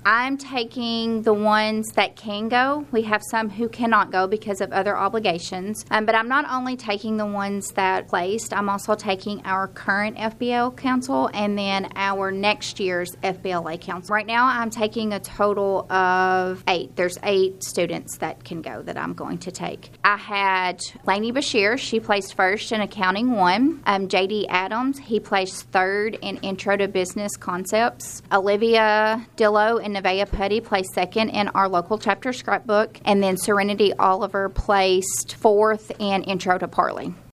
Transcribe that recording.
I'm taking the ones that can go. We have some who cannot go because of other obligations. But I'm not only taking the ones that placed, I'm also taking our current FBL council and then our next year's FBLA council. Right now, I'm taking a total of 8. There's 8 students that can go that I'm going to take. I had Lainey Bashir. She placed first in Accounting 1. J.D. Adams, he placed third in Intro to Business Concepts. Olivia Dillo and Nevaeh Putty placed second in our local chapter scrapbook. And then Serenity Oliver placed fourth in Intro to Parley.